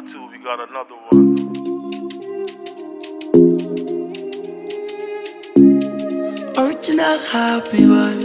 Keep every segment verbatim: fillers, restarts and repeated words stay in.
part two, we got another one. Original happy one.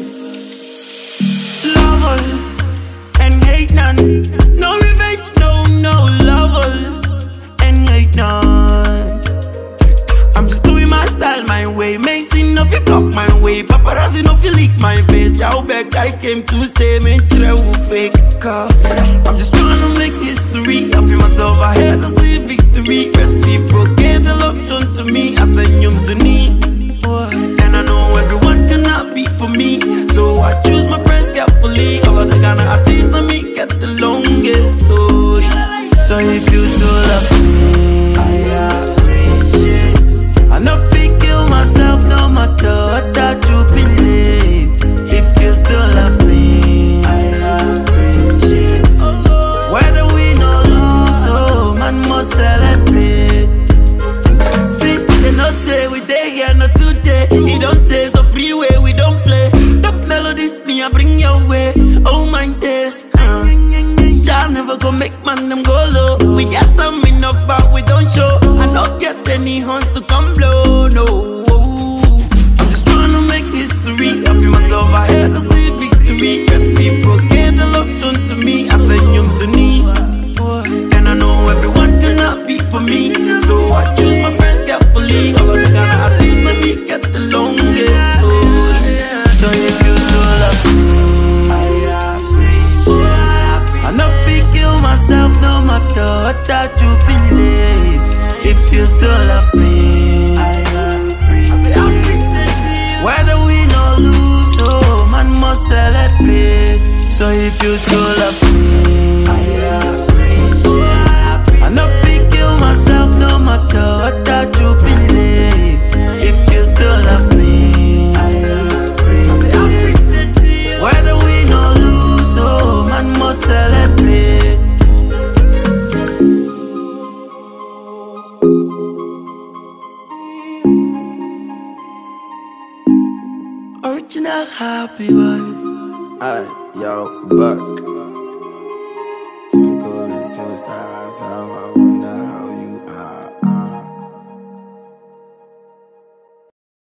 Love all and hate none. No revenge, no, no love all and hate none. I'm just doing my style, my way. Mason, no fi block my way. Paparazzi, no fi leak my face. Y'all back, I came to stay, man, try to fake. Cause I'm just trying to make history. Happy myself, I had to see victory. Reciprocate the love shown to me. I send you to me. And I know everyone cannot be for me, so I choose my friends carefully. All of the Ghana artists on me get the longest story. So if you still love me, I appreciate. I know fi kill myself no matter what that you believe. If you still love me, I appreciate. Whether we no lose, oh man must celebrate. See, they no say we there here not today. He don't taste a freeway, we don't play. The melodies me I bring your way. Oh my days, uh. Y'all never go make man them go low. We get them enough but we don't show. I don't get any horns to come blow, no. I'm just trying to make history. Happy myself, I had to see victory. Reciprocate the love shown to me. I send you to me. And I know everyone cannot be for me, so I choose my friends carefully. All of the Ghana artists let me get the longest story. So if you still love me, I appreciate. I know fi kill myself no matter what that you believe. If you still love me, I appreciate. Whether we no lose, oh man must celebrate. So if you still love me, I appreciate. I know fi kill myself no matter what that you believe. If you still love me, I appreciate. Whether we no lose, oh man must celebrate. Original happy boy. Alright, yo, Buck. Twinkle little stars, how I